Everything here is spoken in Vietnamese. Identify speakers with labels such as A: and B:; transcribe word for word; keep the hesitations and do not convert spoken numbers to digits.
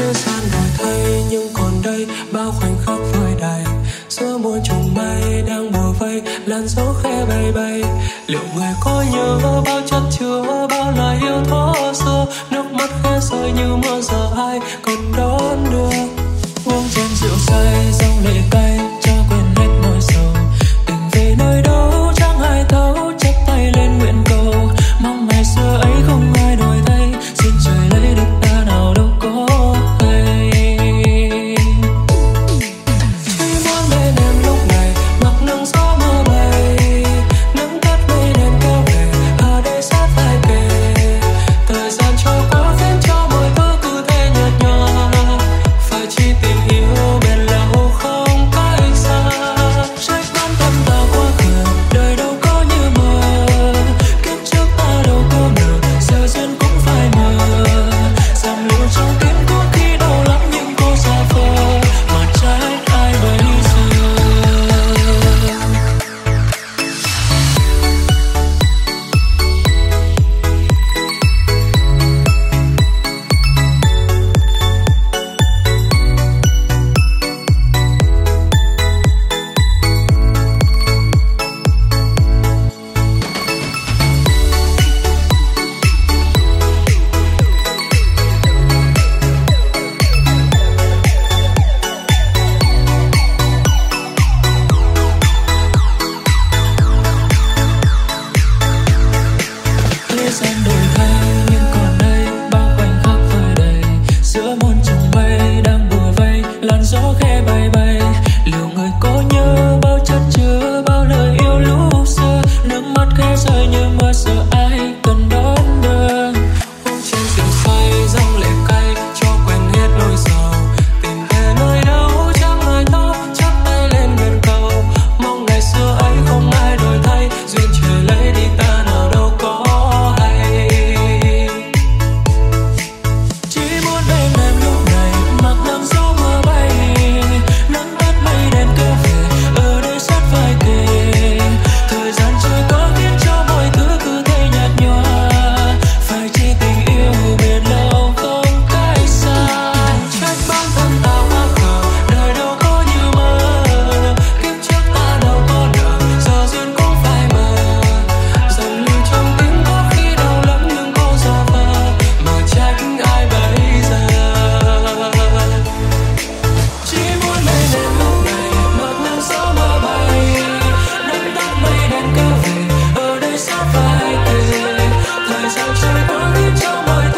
A: thế gian đổi thay nhưng còn đây bao khoảnh khắc vơi đầy giữa muôn trùng mây đang bủa vây làn gió khẽ bay bay. Liệu người có nhớ bao chất chứa bao lời yêu thuở xưa, nước mắt khẽ rơi như mưa giờ ai còn đón đưa. Uống chén rượu say dòng lệ cay cho quên hết nỗi sầu, tình về nơi đâu chẳng ai thấu, chắp tay lên nguyện cầu mong ngày xưa ấy không ai đổi thay, xin trời lấy được ta nào đâu có hay. Chỉ muốn bên em lúc này mặc nắng gió mưa bay, nắng cắt mây đen kéo về ở đây sát vai kề. Thời gian trôi qua khiến cho mọi thứ cứ thế nhạt nhòa, phải chi tình yêu bền lâu không cách xa. Trách bản thân ta quá khờ, đời đâu có như mơ, kiếp trước ta đâu có nợ, giờ duyên cũng phải mờ. Giảm lưu trong tim có khi đau lắm nhưng cô xa vời, mà trách ai bây giờ. Thế gian đổi thay nhưng còn đây bao khoảnh khắc vơi đầy giữa muôn trùng mây đang bủa vây làn gió khẽ bay bay. Liệu người có nhớ bao chất chứa bao lời yêu lúc xưa, nước mắt khẽ rơi như mưa giờ ai cần đón đưa. Uống chén rượu say dòng lệ cay cho quên hết nỗi sầu, tìm về nơi đâu chẳng ai thấu, chắp tay lên nguyện cầu mong ngày xưa ấy không ai đổi thay, duyên trời lấy đi ta nào đâu có. Chỉ muốn bên em lúc này mặc nắng gió mưa bay, nắng tắt mây đen kéo về ở đây sát vai kề. Thời gian trôi qua khiến cho mọi thứ cứ thế nhạt nhòa, phải chi tình yêu bền lâu không cách xa. Trách bản thân ta quá khờ, đời đâu có như mơ, kiếp trước ta đâu có nợ, giờ duyên cũng phải mờ. Dòng lưu trong tim có khi đau lắm nhưng cô giả vờ, mà trách ai bây giờ. Chỉ muốn bên em lúc này mặc nắng gió mưa bay, nắng tắt mây đen kéo về ở đây sát vai kề. Thời gian trôi qua khiến cho mọi